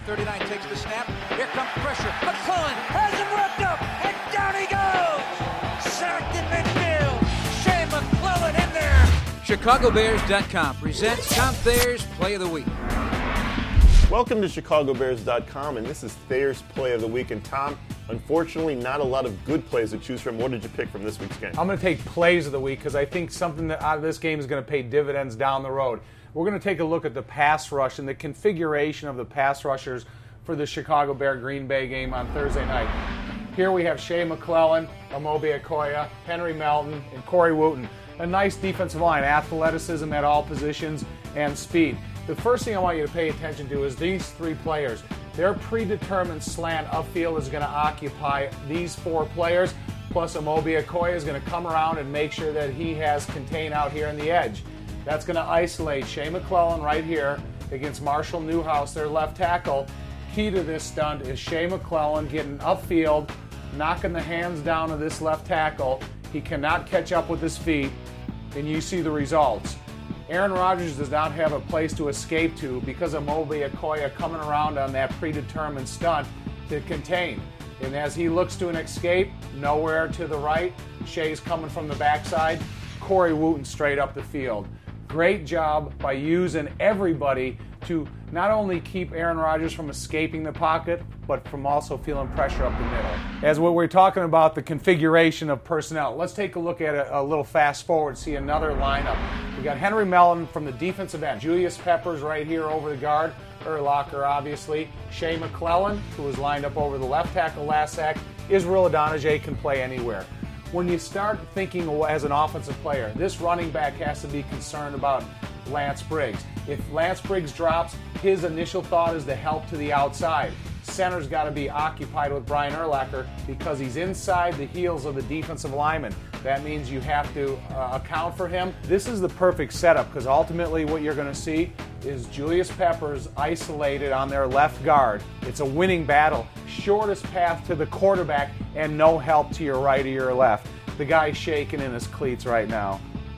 39 takes the snap. Here comes pressure. McClellan has him wrapped up, and down he goes. Sacked in midfield. Shea McClellan in there. ChicagoBears.com presents Tom Thayer's Play of the Week. Welcome to ChicagoBears.com, and this is Thayer's Play of the Week. And Tom, unfortunately, not a lot of good plays to choose from. What did you pick from this week's game? I'm going to take plays of the week because I think something that out of this game is going to pay dividends down the road. We're going to take a look at the pass rush and the configuration of the pass rushers for the Chicago Bear Green Bay game on Thursday night. Here we have Shea McClellan, Amobi Okoye, Henry Melton, and Corey Wootton. A nice defensive line, athleticism at all positions, and speed. The first thing I want you to pay attention to is these three players. Their predetermined slant upfield is going to occupy these four players, plus Amobi Okoye is going to come around and make sure that he has contain out here on the edge. That's going to isolate Shea McClellan right here against Marshall Newhouse, their left tackle. Key to this stunt is Shea McClellan getting upfield, knocking the hands down of this left tackle. He cannot catch up with his feet, and you see the results. Aaron Rodgers does not have a place to escape to because of Amobi Okoye coming around on that predetermined stunt to contain. And as he looks to an escape, nowhere to the right, Shea's coming from the backside, Corey Wootton straight up the field. Great job by using everybody to not only keep Aaron Rodgers from escaping the pocket, but from also feeling pressure up the middle. As what we're talking about, the configuration of personnel, let's take a look at a little fast forward, see another lineup. We got Henry Melton from the defensive end, Julius Peppers right here over the guard, Urlacher obviously, Shea McClellan, who was lined up over the left tackle last sack. Israel Adonijah can play anywhere. When you start thinking as an offensive player, this running back has to be concerned about Lance Briggs. If Lance Briggs drops, his initial thought is to help to the outside. Center's got to be occupied with Brian Urlacher because he's inside the heels of the defensive lineman. That means you have to account for him. This is the perfect setup because ultimately what you're going to see is Julius Peppers isolated on their left guard. It's a winning battle. Shortest path to the quarterback and no help to your right or your left. The guy's shaking in his cleats right now.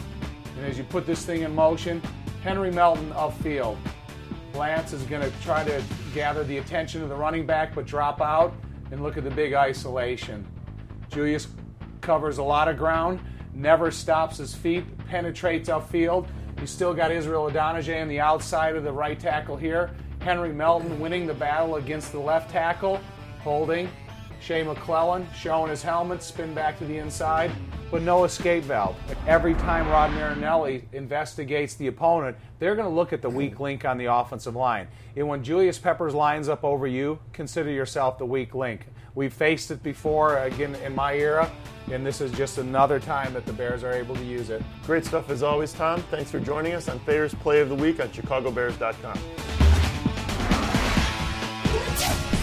And as you put this thing in motion, Henry Melton upfield. Lance is going to try to gather the attention of the running back but drop out, and look at the big isolation. Julius covers a lot of ground, never stops his feet, penetrates upfield. You still got Israel Adonijah on the outside of the right tackle here. Henry Melton winning the battle against the left tackle, holding. Shea McClellan showing his helmet, spin back to the inside, but no escape valve. Every time Rod Marinelli investigates the opponent, they're going to look at the weak link on the offensive line. And when Julius Peppers lines up over you, consider yourself the weak link. We've faced it before, again, in my era, and this is just another time that the Bears are able to use it. Great stuff as always, Tom. Thanks for joining us on Thayer's Play of the Week on ChicagoBears.com.